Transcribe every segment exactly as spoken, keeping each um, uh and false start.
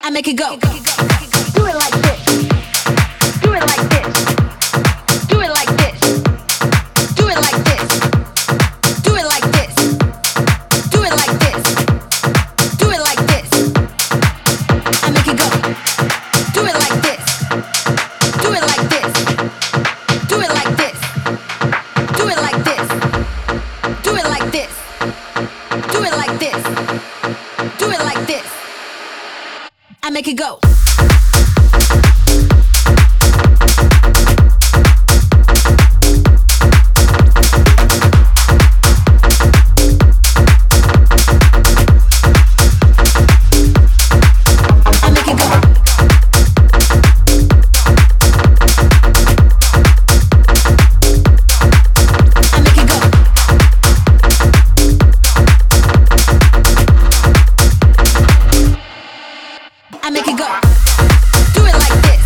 I make it go. Do it like this. Do it like this. Do it like this. Do it like this. Do it like this. Do it like this. Do it like this. I make it go. Do it like this. Do it like this. Do it like this. Do it like this. Do it like this. Do it like this. Do it like this. I make it go. I make it go. Do it like this.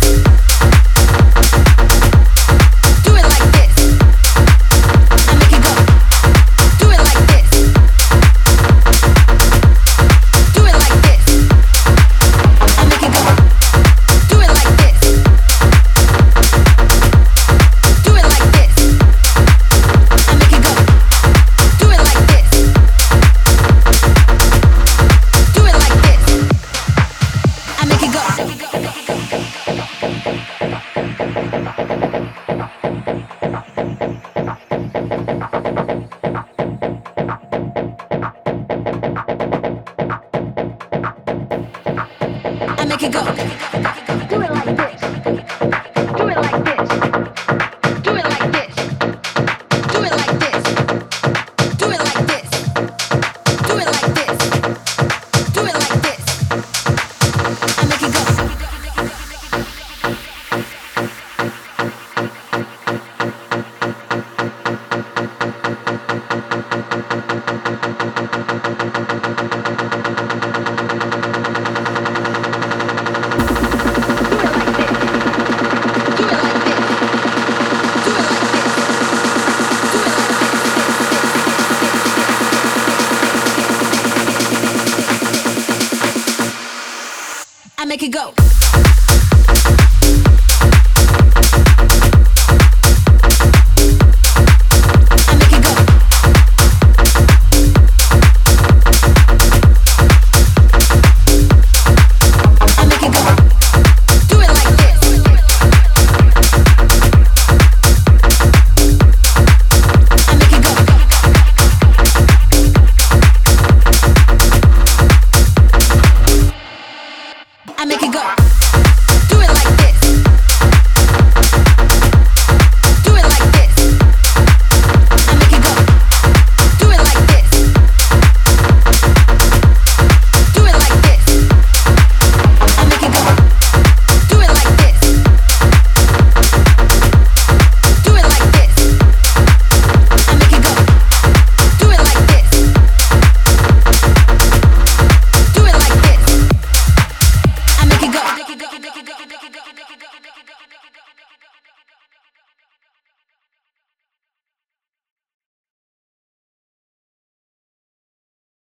Do it like this. I make it go. Do it like this. Do it like this. I make it go. Do it like this. Do it like this. I make it go. Do it like this. Do it like this. I make it go. I make it go. Do it like this. Do it like this. Do it like this. Do it like this. Do it like this. Do it like this. Do it like this. I make it go. I make it go. I make it go. I make it go. Do it like this. I make it go. I make it go.